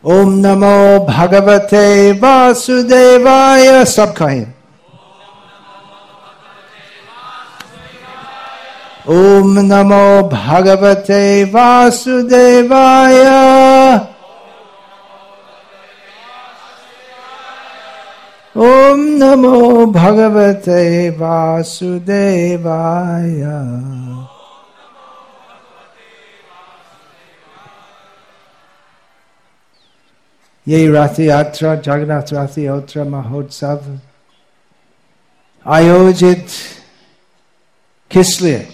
ओम नमो भगवते वासुदेवाय। सब कहें ओम नमो भगवते वासुदेवाय। ओम नमो भगवते वासुदेवाय। ये रथ यात्रा जगन्नाथ रथ यात्रा महोत्सव आयोजित किस लिए?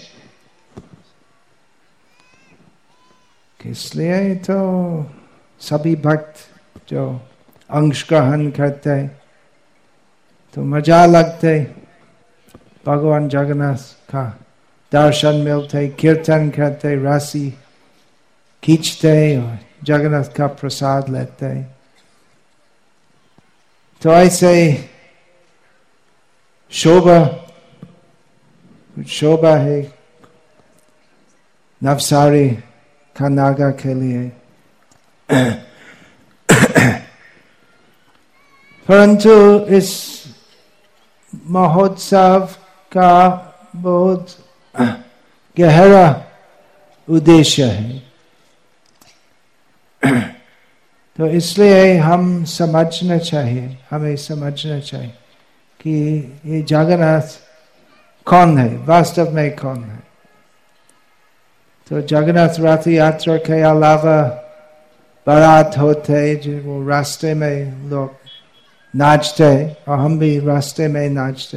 तो सभी भक्त जो अंश ग्रहण करते तो मजा लगते, भगवान जगन्नाथ का दर्शन मिलते, कीर्तन करते, राशि खींचते और जगन्नाथ का प्रसाद लेते। तो ऐसे शोभा है नवसारी का नागा के लिए। परंतु इस महोत्सव का बहुत गहरा उद्देश्य है। तो इसलिए हमें समझना चाहिए कि ये जगन्नाथ कौन है, वास्तव में कौन है। तो जगन्नाथ रथ यात्रा के अलावा बारात होते जो वो रास्ते में लोग नाचते, और हम भी रास्ते में नाचते।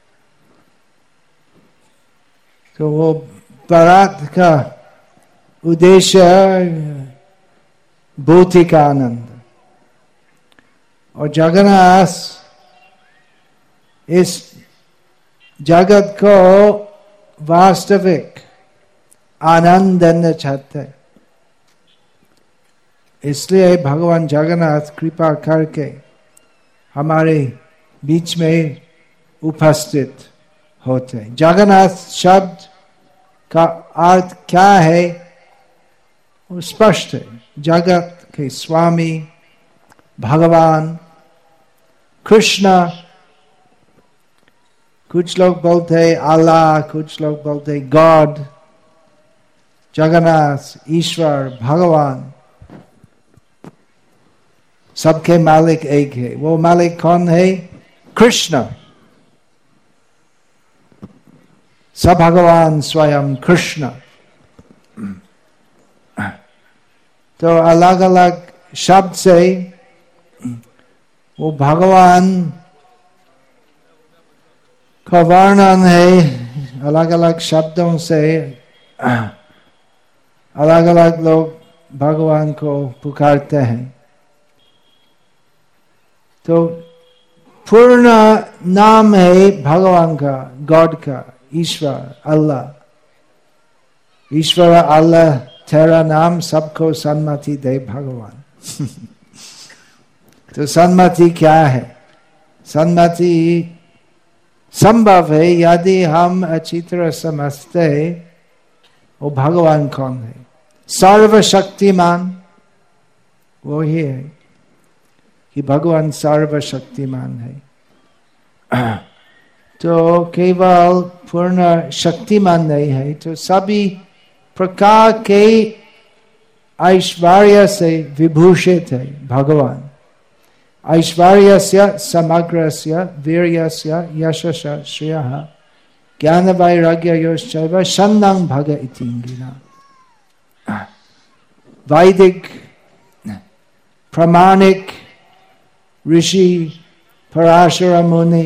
तो वो बारात का उद्देश्य भौतिक आनंद, और जगन्नाथ इस जगत को वास्तविक आनंद देना चाहते। इसलिए भगवान जगन्नाथ कृपा करके हमारे बीच में उपस्थित होते। जगन्नाथ शब्द का अर्थ क्या है वो स्पष्ट है। जगत के स्वामी भगवान कृष्ण, कुछ लोग बोलते अल्लाह, कुछ लोग बोलते गॉड। जगन्नाथ ईश्वर भगवान सबके मालिक एक है। वो मालिक कौन है? कृष्ण। सब भगवान स्वयं कृष्ण। तो अलग अलग शब्द से वो भगवान का वर्णन है। अलग अलग शब्दों से अलग अलग लोग भगवान को पुकारते हैं। तो पूर्ण नाम है भगवान का, गॉड का, ईश्वर अल्लाह। ईश्वर अल्लाह तेरा नाम सबको सन्मति दे भगवान। तो सन्मति क्या है? सन्मति संभव है यदि हम अच्छी तरह समझते वो भगवान कौन है। सर्वशक्तिमान वो ही है कि भगवान सर्वशक्तिमान है। तो केवल पूर्ण शक्तिमान नहीं है, तो सभी प्रकार के ऐश्वर्य से विभूषित है भगवान। ऐश्वर्यस्य समग्रस्य वीर्यस्य यशस्य श्रेयः ज्ञान वैराग्ययोश्चैव षण्णां भग इति गिना। वैदिक प्रामाणिक ऋषि पराशर मुनि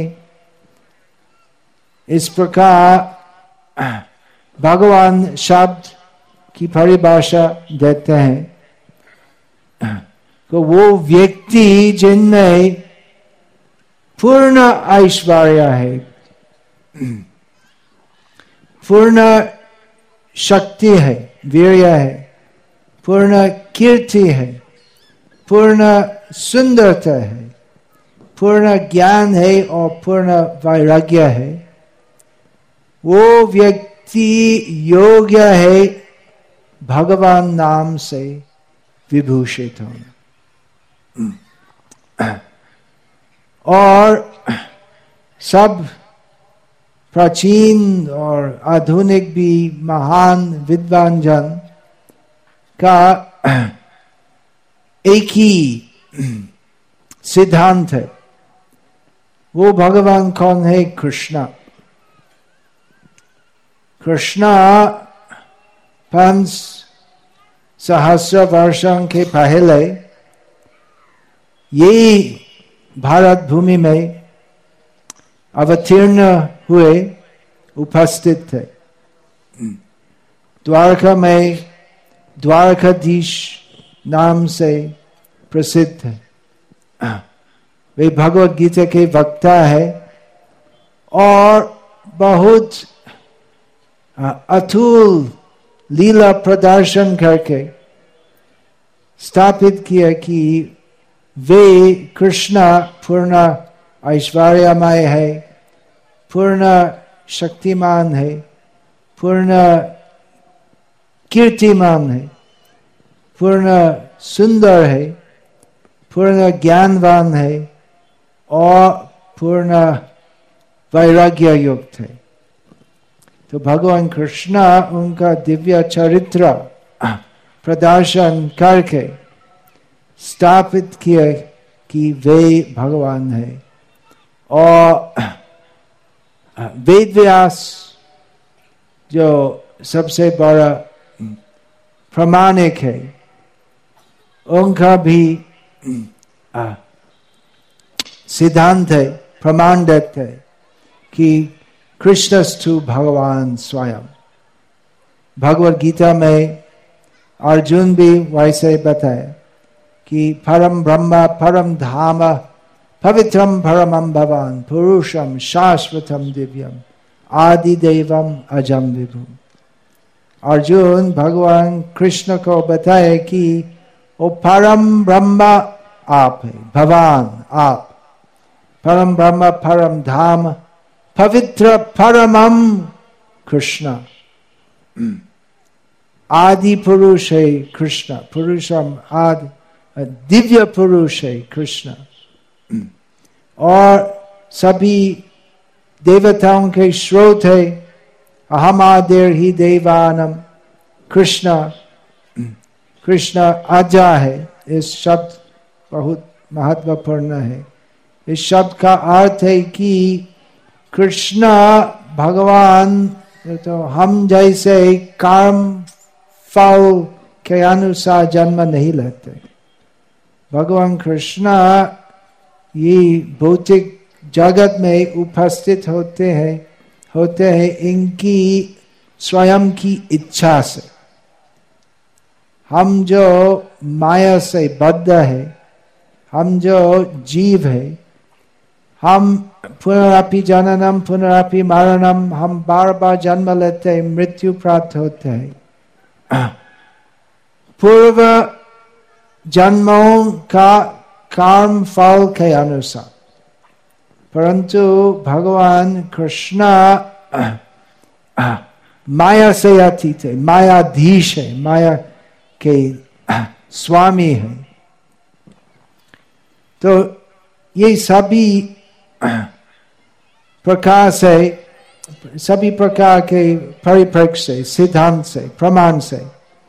इस प्रकार भगवान शब्द की परिभाषा देते हैं। तो वो व्यक्ति जिनमें पूर्ण ऐश्वर्य है, पूर्ण शक्ति है, वीर्य है, पूर्ण कीर्ति है, पूर्ण सुंदरता है, पूर्ण ज्ञान है और पूर्ण वैराग्य है। वो व्यक्ति योग्य है भगवान नाम से विभूषित होना। और सब प्राचीन और आधुनिक भी महान विद्वान जन का एक ही सिद्धांत है। वो भगवान कौन है? कृष्णा। कृष्णा 5,000 वर्षों के पहले ये भारत भूमि में अवतीर्ण हुए, उपस्थित थे। द्वारका में द्वारकाधीश नाम से प्रसिद्ध है। वे भगवत गीता के वक्ता है और बहुत अतुल लीला प्रदर्शन करके स्थापित किया कि वे कृष्णा पूर्ण ऐश्वर्यमय है, पूर्ण शक्तिमान है, पूर्ण कीर्तिमान है, पूर्ण सुंदर है, पूर्ण ज्ञानवान है और पूर्ण वैराग्य युक्त है। तो भगवान कृष्ण उनका दिव्य चरित्र प्रदर्शन करके स्थापित किया कि वे भगवान है। और वेद व्यास जो सबसे बड़ा प्रमाणिक है, उनका भी सिद्धांत है, प्रमाण देते है कि कृष्णस्तु भगवान स्वयं। भगवद गीता में अर्जुन भी वैसे बताए कि परम ब्रह्म परम धाम पवित्रम परमं भवान पुरुषम शाश्वतम दिव्यम आदि देवम अजम विभुम। अर्जुन भगवान कृष्ण को बताए कि वो परम ब्रह्म आप है, भगवान आप, परम ब्रह्म परम धाम पवित्र परमम कृष्ण, आदि पुरुष है कृष्ण, पुरुषम आदि दिव्य पुरुष है कृष्ण। और सभी देवताओं के स्रोत है, अहम आदिर ही देवानम कृष्ण। कृष्ण आजा है, इस शब्द बहुत महत्वपूर्ण है। इस शब्द का अर्थ है कि कृष्ण भगवान तो हम जैसे कर्म फल के अनुसार जन्म नहीं लेते। भगवान कृष्ण ये भौतिक जगत में उपस्थित होते हैं इनकी स्वयं की इच्छा से। हम जो माया से बद्ध है, हम जो जीव है, हम पुनरापि जननम पुनरापि मरणम, हम बार बार जन्म लेते हैं, मृत्यु प्राप्त होते हैं पूर्व जन्मों का कर्म फल के अनुसार। परंतु भगवान कृष्ण माया से अतीत है, मायाधीश है, माया के स्वामी है। तो ये सभी प्रकार से, सभी प्रकार के परिप्रेक्ष्य से, सिद्धांत से, प्रमाण से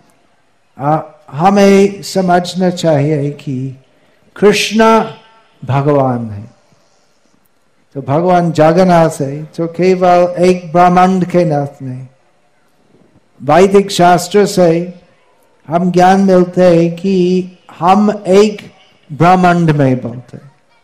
हमें समझना चाहिए कि कृष्ण भगवान है। तो भगवान जगन्नाथ है तो केवल एक ब्रह्मांड के नाथ नहीं। वैदिक शास्त्र से हम ज्ञान मिलते हैं कि हम एक ब्रह्मांड में बोलते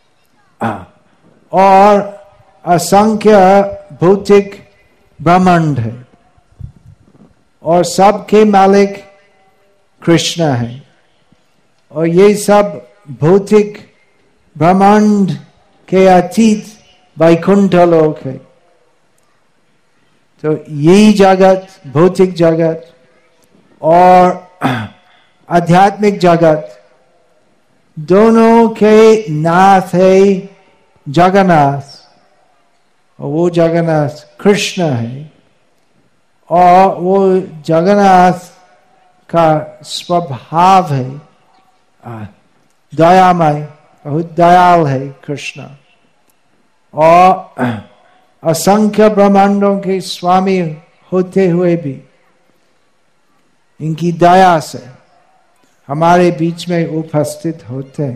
और असंख्य भौतिक ब्रह्मांड है और सबके मालिक कृष्ण है। और ये सब भौतिक ब्रह्मांड के अतीत वैकुंठ लोक है। तो यही जगत, भौतिक जगत और आध्यात्मिक जगत दोनों के नाथ है जगन्नाथ। और वो जगन्नाथ कृष्ण है और वो जगन्नाथ का स्वभाव है दयामय, बहुत दयाल है कृष्ण। और असंख्य ब्रह्मांडों के स्वामी होते हुए भी इनकी दया से हमारे बीच में उपस्थित होते,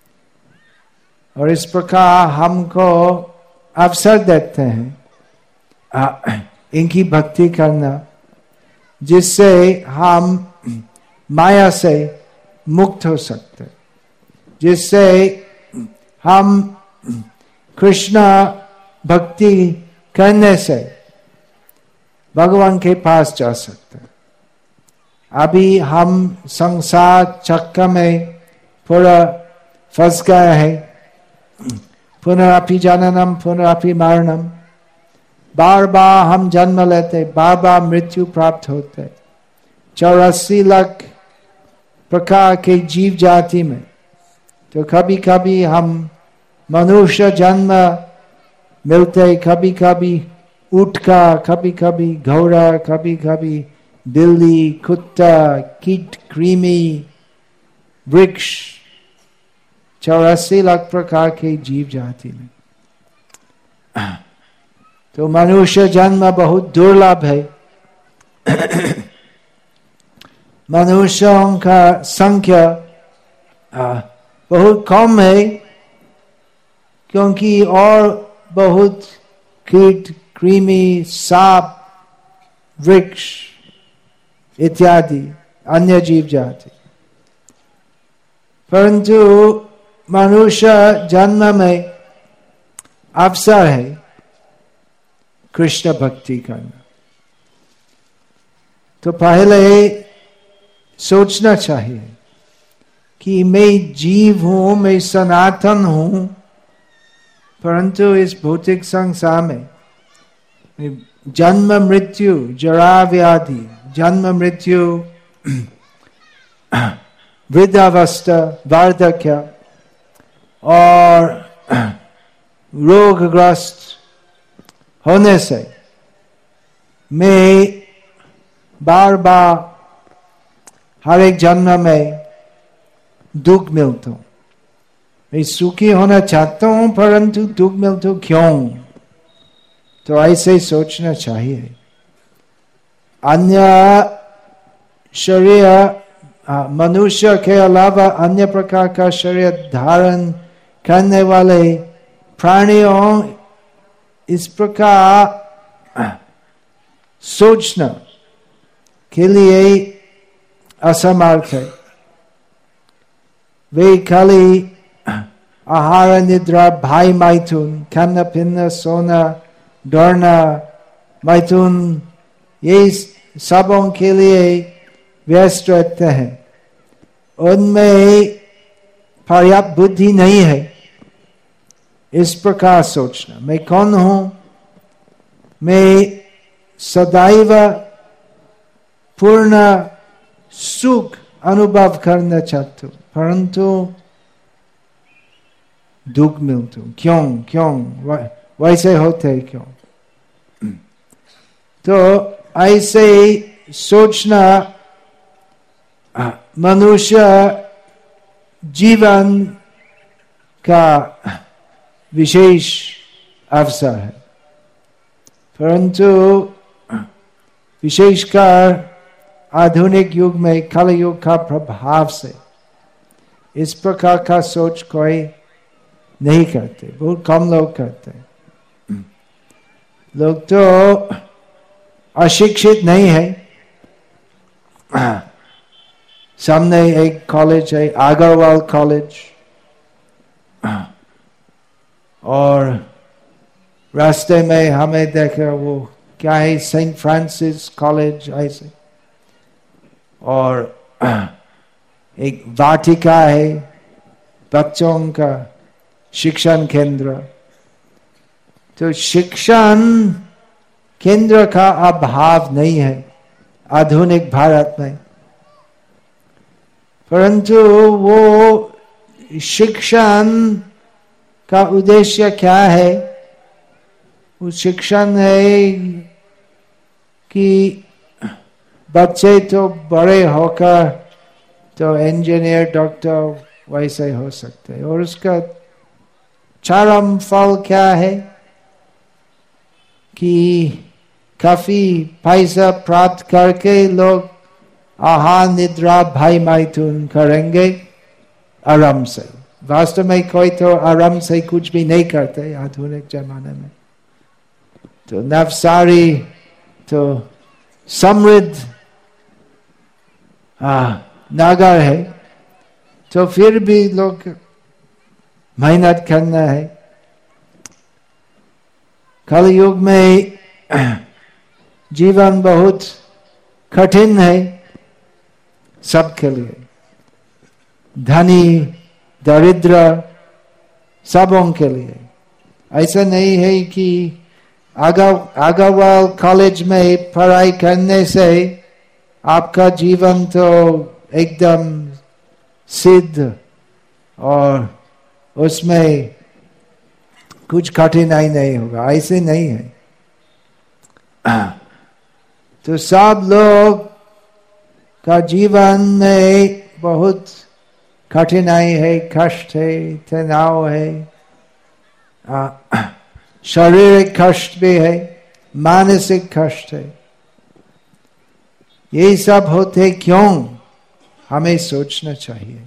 और इस प्रकार हमको अवसर देते हैं इनकी भक्ति करना, जिससे हम माया से मुक्त हो सकते, जिससे हम कृष्ण भक्ति करने से भगवान के पास जा सकते। अभी हम संसार चक्र में पूरा फंस गए हैं। पुनरपि जननम पुनरपि मरणम, बार बार हम जन्म लेते, बार बार मृत्यु प्राप्त होते। 84 लाख प्रकार के जीव जाति में तो कभी कभी हम मनुष्य जन्म मिलते, कभी कभी ऊँट का, कभी कभी घोड़ा, कभी कभी बिल्ली, कुत्ता, कीट, कृमि, वृक्ष, 84 लाख प्रकार के जीव जाति में। तो मनुष्य जन्म बहुत दुर्लभ है। मनुष्यों का संख्या बहुत कम है, क्योंकि और बहुत कीट, कृमि, सांप, वृक्ष इत्यादि अन्य जीव जाति। परंतु मनुष्य जन्म में अवसर है कृष्ण भक्ति करना। तो पहले सोचना चाहिए कि मैं जीव हूं, मैं सनातन हूं, परंतु इस भौतिक संसार में जन्म मृत्यु, जरा व्याधि, जन्म मृत्यु, वृद्धावस्था, वार्धक्य और रोगग्रस्त होने से मैं बार बार हर एक जन्म में दुख मिलता हूं। मैं सुखी होना चाहता हूं, परंतु दुख मिलता हूं, क्यों? तो ऐसे सोचना चाहिए। अन्य शरीर, मनुष्य के अलावा अन्य प्रकार का शरीर धारण करने वाले प्राणियों इस प्रकार सोचना के लिए असमर्थ है। वे खाली आहार, निद्रा, भाई मैथुन, खाना पीना, सोना, दौड़ना, मैथुन, ये सबों के लिए व्यस्त रहते हैं। उनमें पर्याप्त बुद्धि नहीं है इस प्रकार सोचना। मैं कौन हूं? मैं सदैव पूर्ण सुख अनुभव करना चाहता हूं, परंतु दुख मिलता हूं, क्यों वैसे होते क्यों? तो ऐसे सोचना मनुष्य जीवन का विशेष अवसर है, परंतु विशेषकर आधुनिक युग में कल युग का प्रभाव से इस प्रकार का सोच कोई नहीं करते, बहुत कम लोग करते। लोग तो अशिक्षित नहीं है। सामने एक कॉलेज है, अग्रवाल कॉलेज, और रास्ते में हमें देखा वो क्या है, सेंट फ्रांसिस कॉलेज ऐसे, और एक वाटिका है, बच्चों का शिक्षण केंद्र। तो शिक्षण केंद्र का अभाव नहीं है आधुनिक भारत में, परंतु वो शिक्षण का उद्देश्य क्या है? वो शिक्षण है कि बच्चे तो बड़े होकर तो इंजीनियर, डॉक्टर, वैसे हो सकते हैं। और उसका चरम फल क्या है कि काफी पैसा प्राप्त करके लोग आहार निद्रा भय मैथुन करेंगे आराम से। वास्तव में कोई तो आराम से कुछ भी नहीं करते आधुनिक जमाने में। तो नवसारी तो समृद्ध नगर है, तो फिर भी लोग मेहनत करना है। कलयुग में जीवन बहुत कठिन है सबके लिए, धनी दरिद्र सबों के लिए। ऐसा नहीं है कि अग्रवाल कॉलेज में पढ़ाई करने से आपका जीवन तो एकदम सिद्ध और उसमें कुछ कठिनाई नहीं होगा, ऐसे नहीं है। तो सब लोग का जीवन में बहुत कठिनाई है, कष्ट है, तनाव है, शारीरिक कष्ट भी है, मानसिक कष्ट है। ये सब होते क्यों, हमें सोचना चाहिए।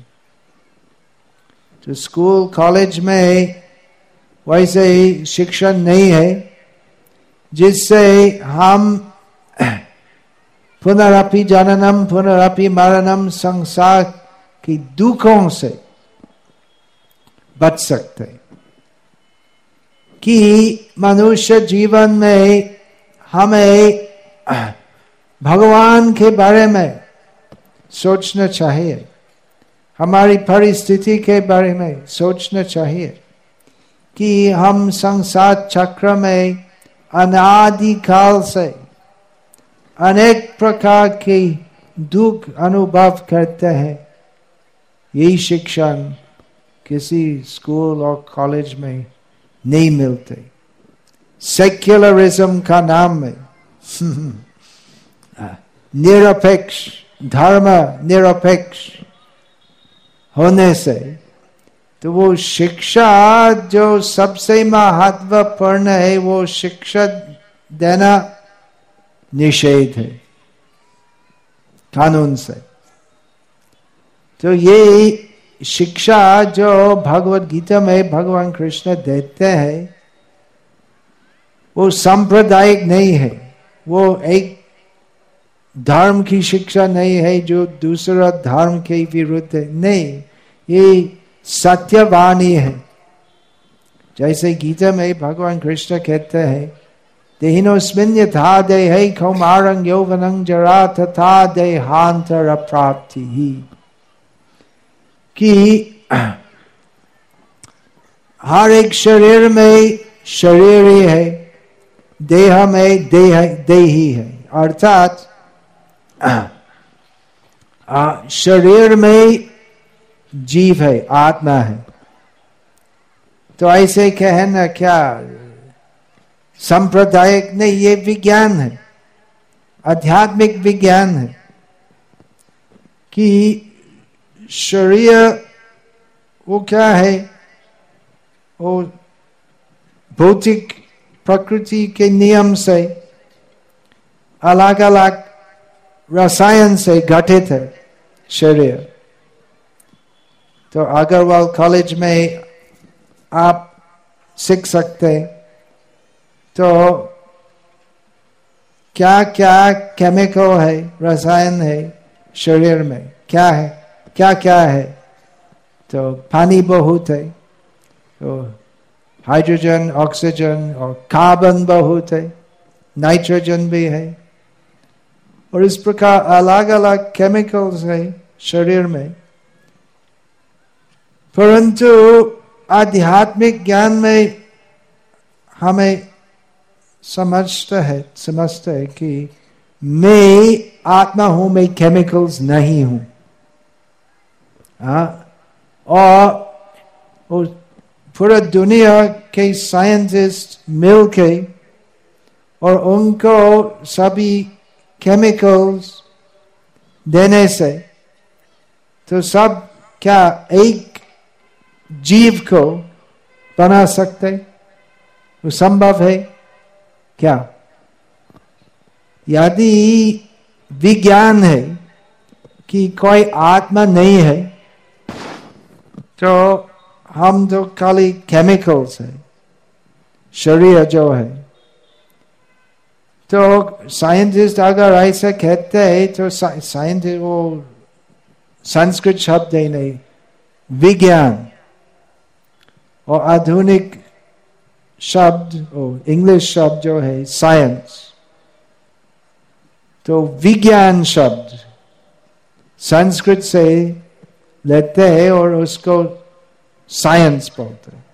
तो स्कूल कॉलेज में वैसे ही शिक्षा नहीं है जिससे हम पुनरपि जननम पुनरपि मरणम संसार की दुखों से बच सकते, कि मनुष्य जीवन में हमें भगवान के बारे में सोचना चाहिए, हमारी परिस्थिति के बारे में सोचना चाहिए कि हम संसार चक्र में अनादिकाल से अनेक प्रकार के दुख अनुभव करते हैं। यही शिक्षण किसी स्कूल और कॉलेज में नहीं मिलते। सेक्युलरिज्म का नाम में निरपेक्ष धर्म निरपेक्ष होने से तो वो शिक्षा जो सबसे महत्वपूर्ण है वो शिक्षा देना निषेध है कानून से। तो ये शिक्षा जो भगवत गीता में भगवान कृष्ण देते हैं वो सांप्रदायिक नहीं है, वो एक धर्म की शिक्षा नहीं है जो दूसरा धर्म के विरुद्ध है, नहीं, ये सत्यवाणी है। जैसे गीता में भगवान कृष्ण कहते हैं देहिनोस्मिन् यथा देहे कौमारं यौवनं जरा तथा देहांतर प्राप्ति ही, कि हर एक शरीर में शरीर ही है, देह में देही है, अर्थात शरीर में जीव है, आत्मा है। तो ऐसे कहना क्या सांप्रदायिक नहीं, ये विज्ञान है, आध्यात्मिक विज्ञान है कि शरीर वो क्या है, वो भौतिक प्रकृति के नियम से अलग अलग रसायन से गठित है शरीर। तो अग्रवाल कॉलेज में आप सीख सकते हैं तो क्या क्या केमिकल है, रसायन है शरीर में, क्या है, क्या क्या है। तो पानी बहुत है, तो हाइड्रोजन ऑक्सीजन और कार्बन बहुत है, नाइट्रोजन भी है, और इस प्रकार अलग अलग केमिकल्स है शरीर में। परंतु आध्यात्मिक ज्ञान में हमें समझते है कि मैं आत्मा हूं, मैं केमिकल्स नहीं हूं। और पूरा दुनिया के साइंटिस्ट मिलके और उनको सभी केमिकल्स देने से तो सब क्या एक जीव को बना सकते? वो संभव है क्या? यदि विज्ञान है कि कोई आत्मा नहीं है, तो हम तो खाली केमिकल्स है, शरीर जो है। तो साइंटिस्ट अगर ऐसा कहते हैं तो साइंटिस्ट, वो संस्कृत शब्द है नहीं, विज्ञान और आधुनिक शब्द और इंग्लिश शब्द जो है साइंस। तो विज्ञान शब्द संस्कृत से लेते हैं और उसको साइंस बोलते हैं।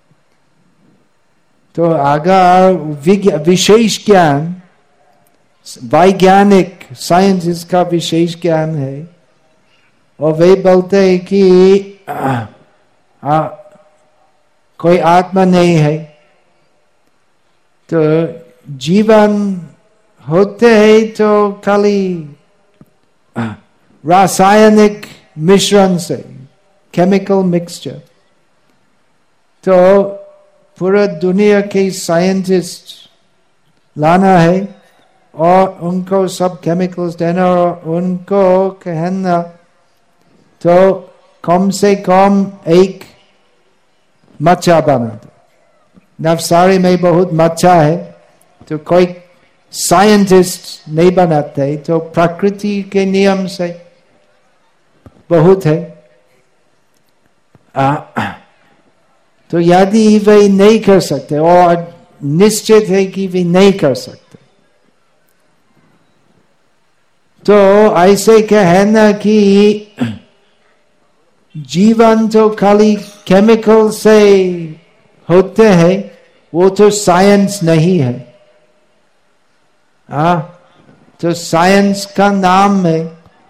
तो अगर विशेष ज्ञान, वैज्ञानिक साइंस इसका विशेष ज्ञान है और वे बोलते हैं कि कोई आत्मा नहीं है, तो जीवन होते हैं तो खाली रासायनिक मिश्रण से, केमिकल मिक्सचर। तो पूरा दुनिया के साइंटिस्ट लाना है और उनको सब केमिकल्स देना और उनको कहना तो कम से कम एक मच्छा बना दो। नवसारी में बहुत मच्छा है, तो कोई साइंटिस्ट नहीं बनाते, तो प्रकृति के नियम से बहुत है। तो यदि वे नहीं कर सकते और निश्चित है कि वे नहीं कर सकते, तो ऐसे कहना कि जीवन तो खाली केमिकल से होते हैं, वो तो साइंस नहीं है। तो साइंस का नाम है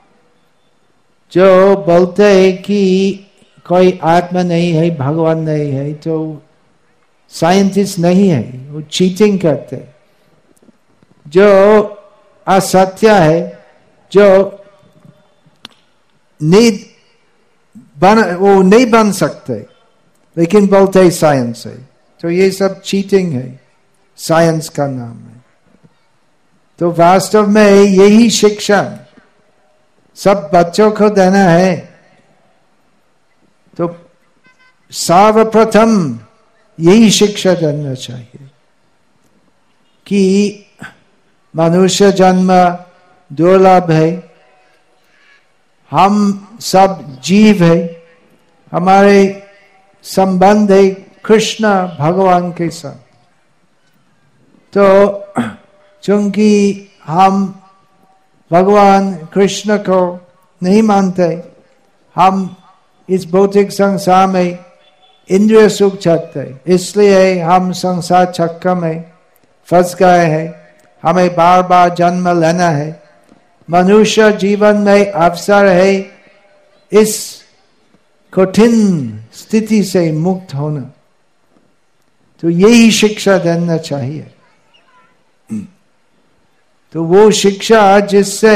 जो बोलते हैं कि कोई आत्मा नहीं है, भगवान नहीं है, तो साइंटिस्ट नहीं है, वो चीटिंग करते। जो असत्य है, जो वो नहीं बन सकते, लेकिन बोलते हैं साइंस है, तो ये सब चीटिंग है, साइंस का नाम है। तो वास्तव में यही शिक्षा सब बच्चों को देना है। तो सर्वप्रथम यही शिक्षा देना चाहिए कि मनुष्य जन्म दुर्लभ है, हम सब जीव है, हमारे संबंध है कृष्ण भगवान के साथ। तो चूंकि हम भगवान कृष्ण को नहीं मानते, हम इस भौतिक संसार में इंद्रिय सुख चाहते, इसलिए हम संसार चक्र में फंस गए हैं, हमें बार बार जन्म लेना है। मनुष्य जीवन में अवसर है इस कठिन स्थिति से मुक्त होना, तो यही शिक्षा देना चाहिए। तो वो शिक्षा जिससे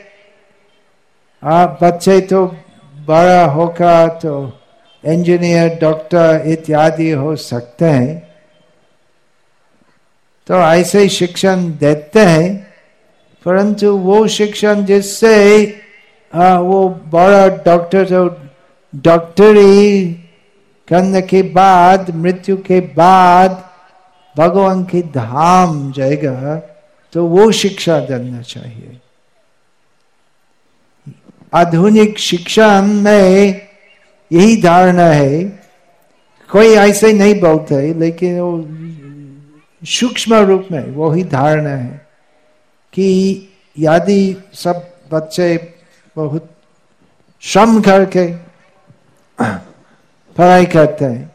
बच्चे तो बड़ा होकर तो इंजीनियर, डॉक्टर इत्यादि हो सकते हैं, तो ऐसे शिक्षण देते हैं, परंतु वो शिक्षण जिससे वो बड़ा डॉक्टर, तो डॉक्टरी करने के बाद, मृत्यु के बाद भगवान के धाम जाएगा, तो वो शिक्षा देना चाहिए। आधुनिक शिक्षा में यही धारणा है, कोई ऐसे नहीं बोलते, लेकिन वो सूक्ष्म रूप में वही धारणा है कि यदि सब बच्चे बहुत श्रम करके पढ़ाई करते हैं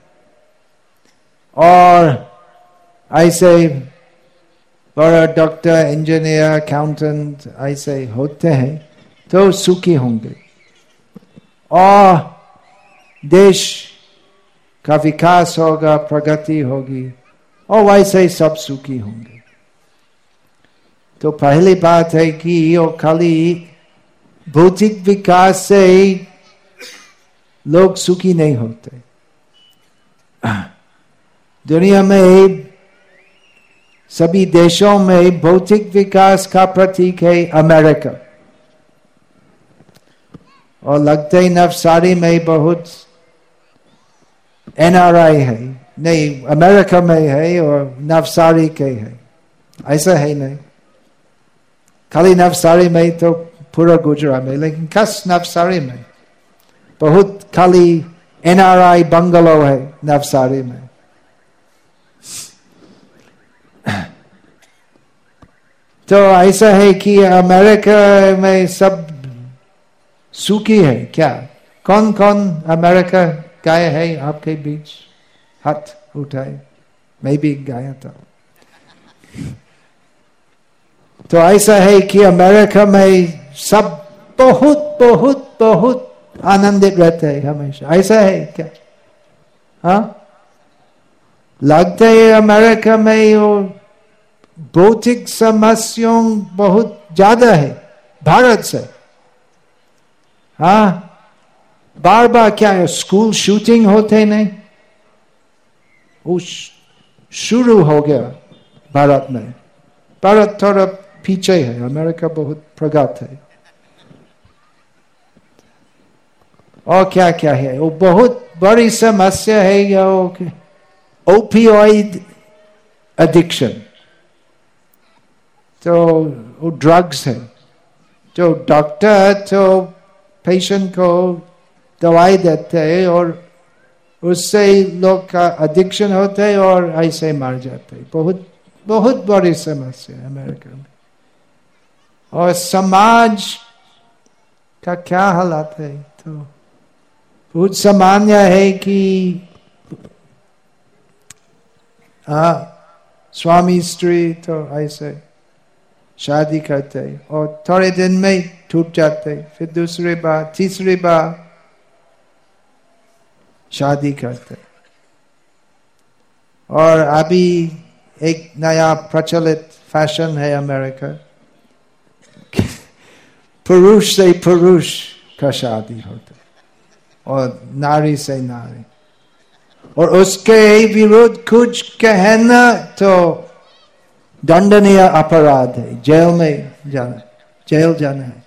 और ऐसे बड़ा डॉक्टर, इंजीनियर, अकाउंटेंट ऐसे होते हैं, तो सुखी होंगे और देश का विकास होगा, प्रगति होगी और वैसे सब सुखी होंगे। तो पहली बात है कि वो खाली भौतिक विकास से लोग सुखी नहीं होते, दुनिया में सभी देशों में भौतिक विकास का प्रतीक है अमेरिका, और लगते ही नवसारी में बहुत NRI है, नहीं अमेरिका में है और नवसारी के है, ऐसा है नहीं। खाली नवसारी में तो पूरा गुजरात में, लेकिन खास नवसारी में बहुत खाली NRI बंगलो है नवसारी में। तो ऐसा है कि अमेरिका में सब सुखी है क्या? कौन कौन अमेरिका गए है आपके बीच? हाथ उठाए, मैं भी गया था। तो ऐसा है कि अमेरिका में सब बहुत बहुत बहुत आनंदित रहते हैं हमेशा, ऐसा है क्या? हाँ, लगता है अमेरिका में वो भौतिक समस्याओं बहुत ज्यादा है भारत से। हाँ, बार बार क्या है, स्कूल शूटिंग होते नहीं, वो शुरू हो गया भारत में। भारत थोड़ा पीछे है, अमेरिका बहुत प्रगत है। और क्या क्या है, वो बहुत बड़ी समस्या है ये ओपियोइड एडिक्शन। तो वो ड्रग्स है, जो डॉक्टर तो पेशेंट को दवाई देते हैं और उससे लोग का एडिक्शन होता है और ऐसे मर जाते हैं। बहुत बहुत बड़ी समस्या है अमेरिका में। और समाज का क्या हालत है, तो बहुत सामान्य है कि स्वामी स्त्री तो ऐसे शादी करते और थोड़े दिन में टूट जाते, फिर दूसरी बार तीसरी बार शादी करते। और अभी एक नया प्रचलित फैशन है अमेरिका, पुरुष से पुरुष का शादी होता और नारी से नारी, और उसके विरुद्ध कुछ कहना तो दंडनीय अपराध है, जेल में जाना, जेल जाना है।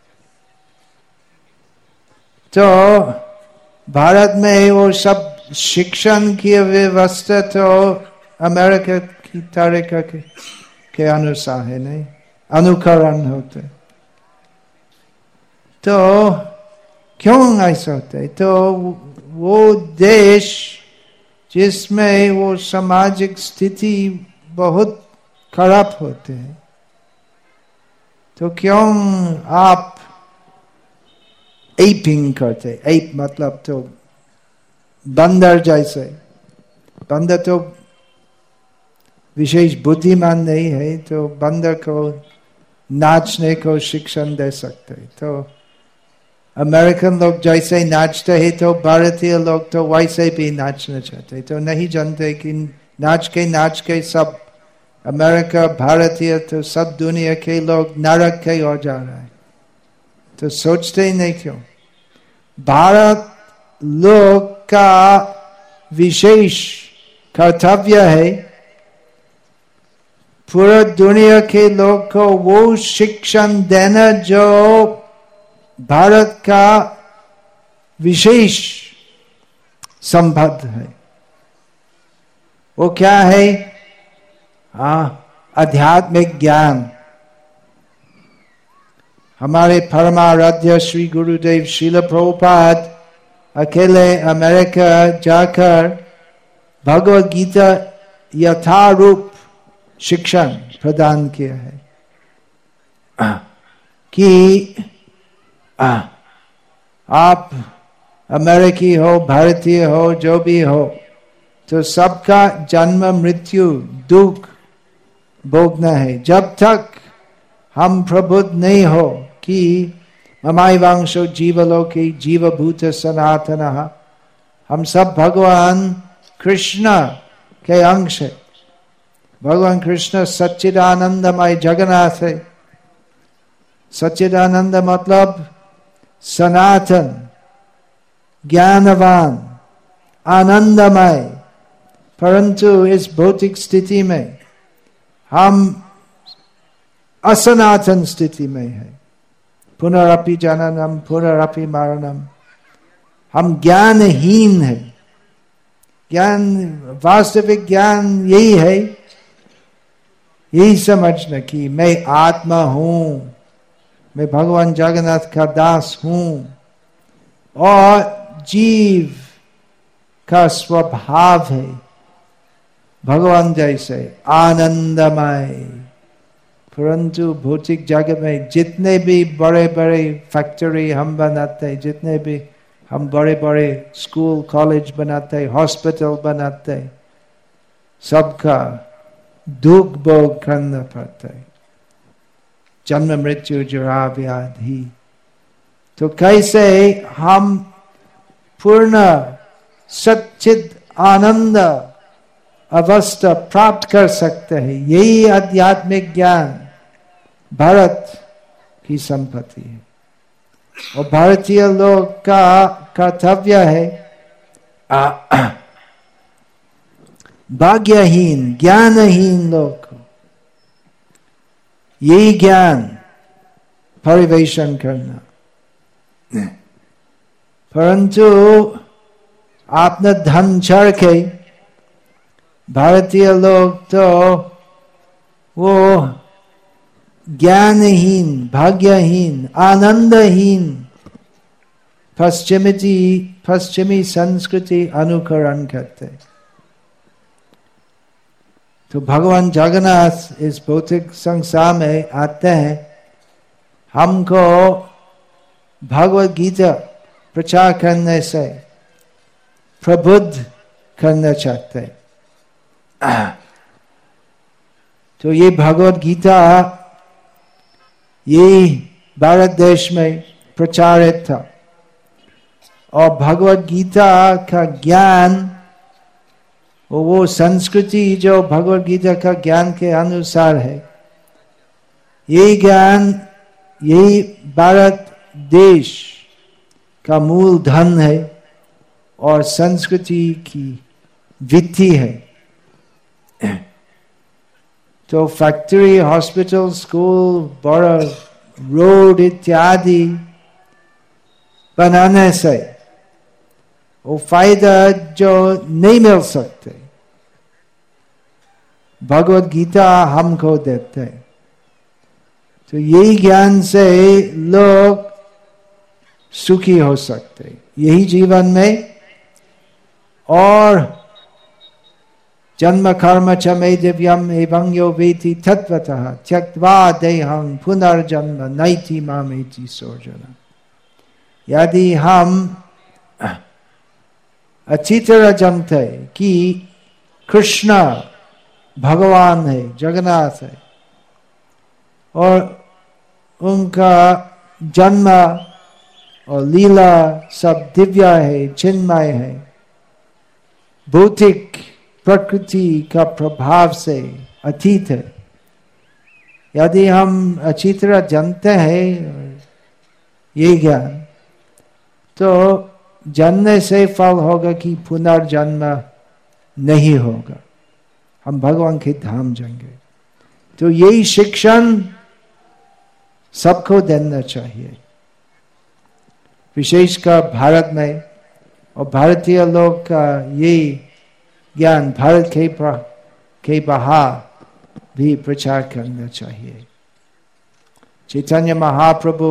तो भारत में वो सब शिक्षण की व्यवस्था तो अमेरिका की तरीका के अनुसार है, नहीं अनुकरण होते। तो क्यों ऐसा होता है? तो वो देश जिसमें वो सामाजिक स्थिति बहुत खराब होते हैं, तो क्यों आप एपिंग करते? एप मतलब तो बंदर जैसे। बंदर तो विशेष बुद्धिमान नहीं है, तो बंदर को नाचने को शिक्षण दे सकते। तो अमेरिकन लोग जैसे नाचते हैं तो भारतीय लोग तो वैसे भी नाचना चाहते, तो नहीं जानते कि नाच के सब अमेरिका भारतीय तो सब दुनिया के लोग नरक के ओर जा रहे हैं। तो सोचते ही नहीं क्यों? भारत लोग का विशेष कर्तव्य है पूरा दुनिया के लोग को वो शिक्षण देना जो भारत का विशेष संबद्ध है। वो क्या है? आध्यात्मिक ज्ञान। हमारे परमाराध्य श्री गुरुदेव श्रील प्रभुपाद अकेले अमेरिका जाकर भगवद गीता यथारूप शिक्षण प्रदान किया है कि आप अमेरिकी हो, भारतीय हो, जो भी हो, तो सबका जन्म मृत्यु दुख भोगना है। जब तक हम प्रबुद्ध नहीं हो कि ममाइवांशो जीवलोके जीवभूत सनातनः, हम सब भगवान कृष्ण के अंश है। भगवान कृष्ण सच्चिदानंदमय जगन्नाथ है। सच्चिदानंद मतलब सनातन, ज्ञानवान, आनंदमय, परंतु इस भौतिक स्थिति में हम असनातन स्थिति में है। पुनरपि जननम पुनरपि मरणम। हम ज्ञानहीन है। ज्ञान, वास्तविक ज्ञान यही है, यही समझना कि मैं आत्मा हूं, मैं भगवान जगन्नाथ का दास हूं और जीव का स्वभाव है भगवान जैसे आनंदमय। परंतु भौतिक जगत में जितने भी बड़े बड़े फैक्ट्री हम बनाते हैं, जितने भी हम बड़े बड़े स्कूल कॉलेज बनाते हैं, हॉस्पिटल बनाते हैं, सबका दुख भोग करना पड़ता है, जन्म मृत्यु जरा व्याधि। तो कैसे हम पूर्ण सच्चिद आनंद अवस्था प्राप्त कर सकते हैं? यही आध्यात्मिक ज्ञान भारत की संपत्ति है। और भारतीय लोग का कर्तव्य है भाग्यहीन ज्ञानहीन लोग को यही ज्ञान परिवेशन करना। परंतु आपने धन चढ़ के भारतीय लोग तो वो ज्ञानहीन भाग्यहीन आनंदहीन पश्चिमी संस्कृति अनुकरण करते। तो भगवान जगन्नाथ इस भौतिक संसार में आते हैं, हमको भगवद गीता प्रचार करने से प्रबुद्ध करना चाहते हैं। तो ये भगवद गीता ये भारत देश में प्रचारित था और भगवद गीता का ज्ञान वो संस्कृति जो भगवद गीता का ज्ञान के अनुसार है, यही ज्ञान यही भारत देश का मूल धन है और संस्कृति की वित्ती है। तो फैक्ट्री, हॉस्पिटल, स्कूल, बड़ा रोड इत्यादि बनाने से वो फायदा जो नहीं मिल सकते, भगवद गीता हमको देते हैं। तो यही ज्ञान से लोग सुखी हो सकते यही जीवन में, और जन्म कर्म च मे दिव्यम एवं यो वेति तत्वतः त्यक्त्वा देहं पुनर्जन्म नैति मामेति सोऽर्जुन। यदि हम अच्छी तरह जानते कि कृष्ण भगवान है, जगन्नाथ है, और उनका जन्म और लीला सब दिव्य है, चिन्मय है, भौतिक प्रकृति का प्रभाव से अतीत है। यदि हम अच्छी तरह जानते हैं ये ज्ञान, तो जानने से फल होगा कि पुनर्जन्म नहीं होगा, हम भगवान के धाम जाएंगे। तो यही शिक्षण सबको देना चाहिए, विशेषकर भारत में, और भारतीय लोग का यही ज्ञान भारत के बाहर भी प्रचार करना चाहिए। चैतन्य महाप्रभु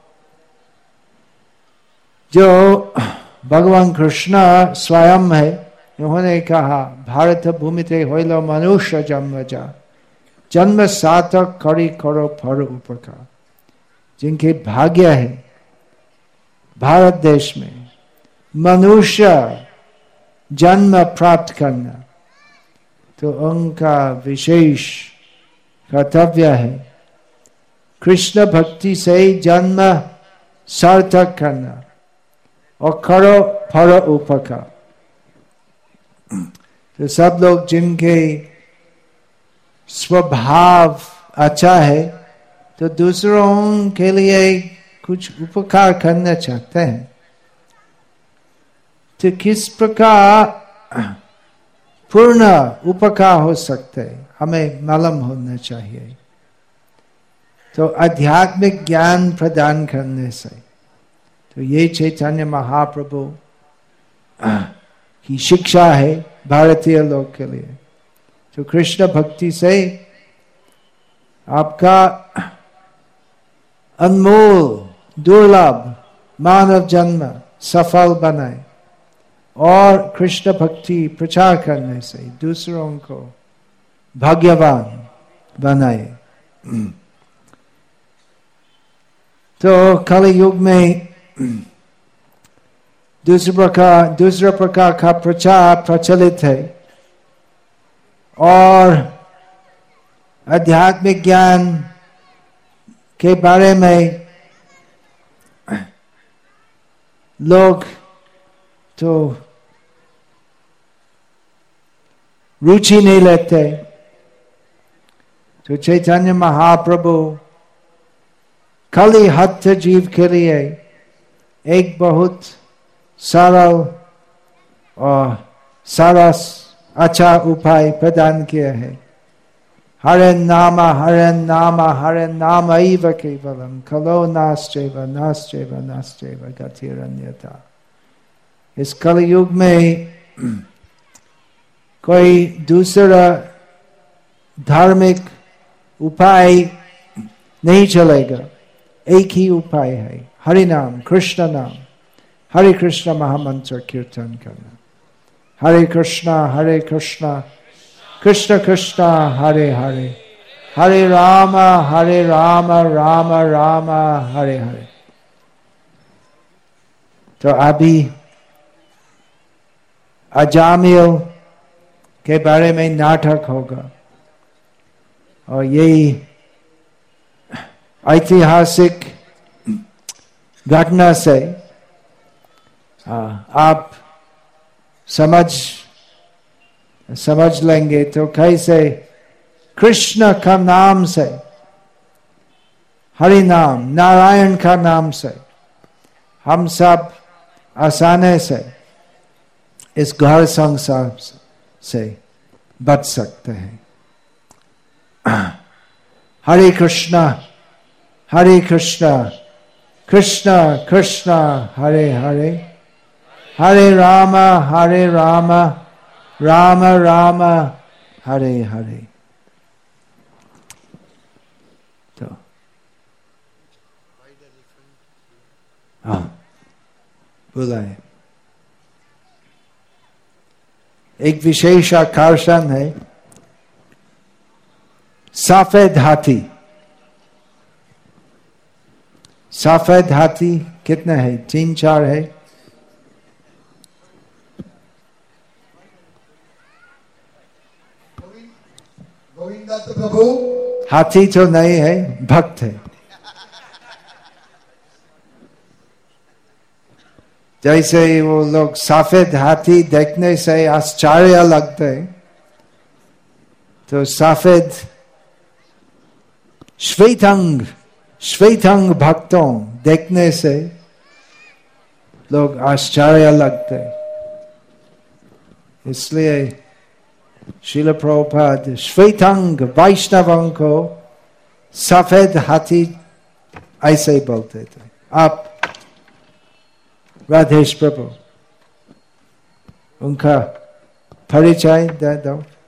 जो भगवान कृष्ण स्वयं है, उन्होंने कहा भारत भूमिते होइलो मनुष्य जन्म जा, जन्म सार्थक करी करो फर उपकार। जिनके भाग्य है भारत देश में मनुष्य जन्म प्राप्त करना, तो उनका विशेष कर्तव्य है कृष्ण भक्ति से जन्म सार्थक करना और करो फर उपकार। तो सब लोग जिनके स्वभाव अच्छा है, तो दूसरों के लिए कुछ उपकार करना चाहते हैं। तो किस प्रकार पूर्ण उपकार हो सकते हैं, हमें मालूम होना चाहिए। तो आध्यात्मिक ज्ञान प्रदान करने से, तो ये चैतन्य महाप्रभु की शिक्षा है भारतीय लोग के लिए। तो कृष्ण भक्ति से आपका अनमोल दुर्लभ मानव जन्म सफल बनाए और कृष्ण भक्ति प्रचार करने से दूसरों को भाग्यवान बनाए। तो कलि युग में दूसरा प्रकार का प्रचार प्रचलित है और आध्यात्मिक ज्ञान के बारे में लोग तो रुचि नहीं लेते। तो चैतन्य महाप्रभु खाली हत्या जीव के लिए एक बहुत सरल और सरस अच्छा उपाय प्रदान किया है। हरे नाम एव केवलम खलो नास्त्यैव गतिरन्यथा। इस कलयुग में कोई दूसरा धार्मिक उपाय नहीं चलेगा, एक ही उपाय है, हरि नाम कृष्ण नाम, हरे कृष्ण महामंत्र कीर्तन करना। हरे कृष्णा कृष्ण कृष्ण हरे हरे, हरे राम राम राम हरे हरे। तो अभी अजामिल के बारे में नाटक होगा और यही ऐतिहासिक घटना से आप समझ लेंगे तो कैसे कृष्ण का नाम से, हरि नाम नारायण का नाम से हम सब आसानी से इस घर संसार से बच सकते हैं। हरे कृष्णा कृष्ण कृष्ण हरे हरे, हरे राम राम राम हरे हरे। तो हाँ बुलाए। एक विशेष आकर्षण है सफेद हाथी। सफेद हाथी कितने हैं? 3-4 है। प्रभु हाथी तो नहीं है, भक्त है। जैसे वो लोग सफेद हाथी देखने से आश्चर्य लगते हैं, तो सफेद श्वेतांग भक्तों देखने से लोग आश्चर्य लगते। इसलिए श्रील प्रभुपाद श्वेतांग वैष्णवों को सफेद हाथी ऐसे बोलते थे। आप राधेश प्रभु उनका परिचय दे दो।